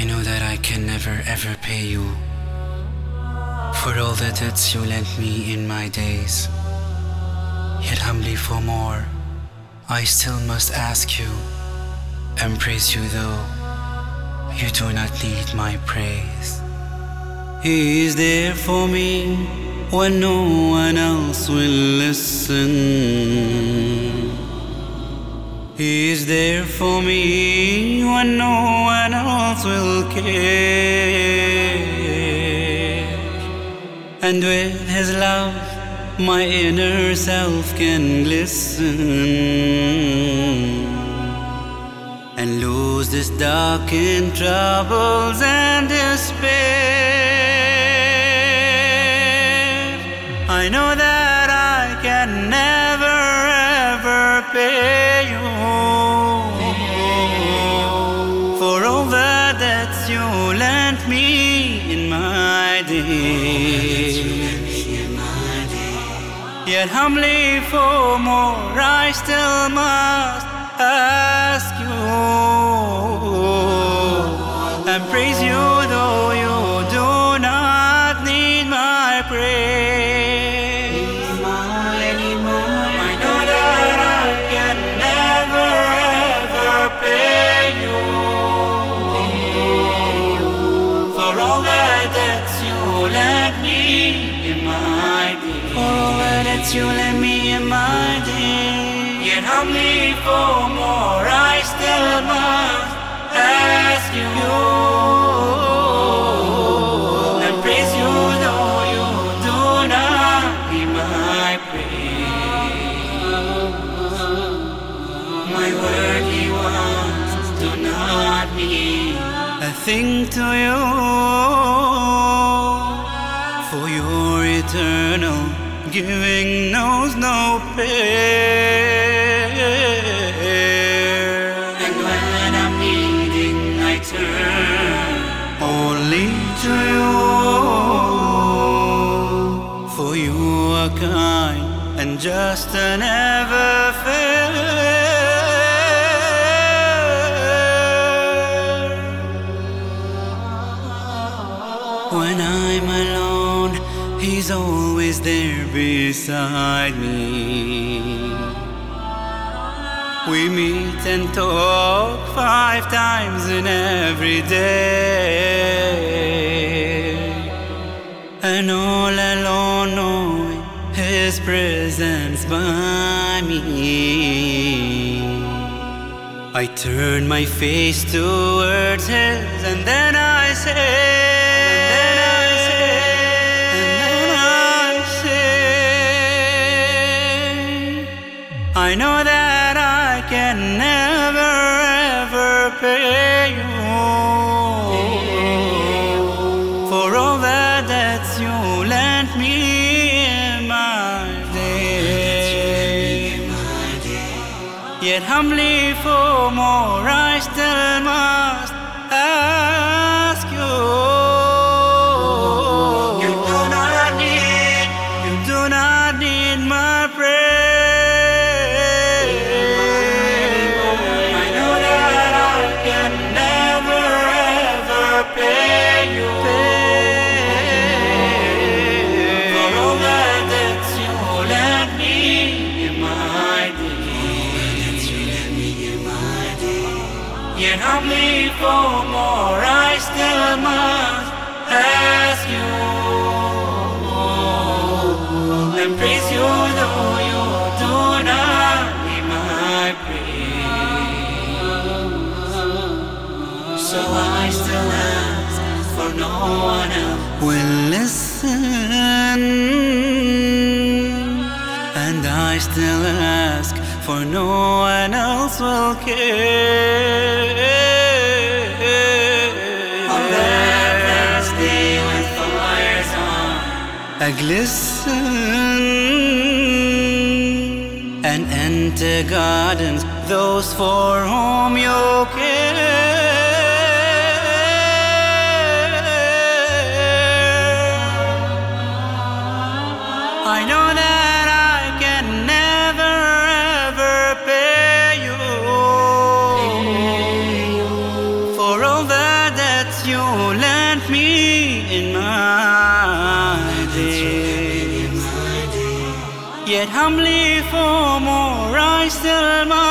I know that I can never ever pay you for all the debts you lent me in my days. Yet humbly for more, I still must ask you and praise you, though you do not need my praise. He is there for me when no one else will listen. He is there for me when no one else will care. And with his love, my inner self can glisten and lose this darkened troubles and despair. I know that I can never ever pay you for all the debts you lent me in my days. Yet humbly for more, I still must ask you and praise you, though you do not need my praise. I know that I can never ever pay you for all the debts you lent me in my day. For all the debts you lent me in my day. Yet humbly for more, I still must ask you and praise you, though you do not need my praise. My worldly ones do not mean a thing to you, for your eternal giving knows no pain. And when I'm needing, I turn only to you, for you are kind and just and ever fair. When I'm alone, He's always there beside me. We meet and talk 5 times in every day, and all alone knowing His presence by me, I turn my face towards His, and then I say, I know that I can never ever pay you for all the debts you lent me in my day. Yet humbly for more, I still must ask you. You do not need my praise. Yet humbly for more, I still must ask you and praise you, though you do not need my praise. So I still ask, for no one else will listen, and I still ask, for no one else will care. On that last day when fires on a glisten and enter gardens, those for whom you care. I know that I can never ever pay you for all the debts humbly for more I still must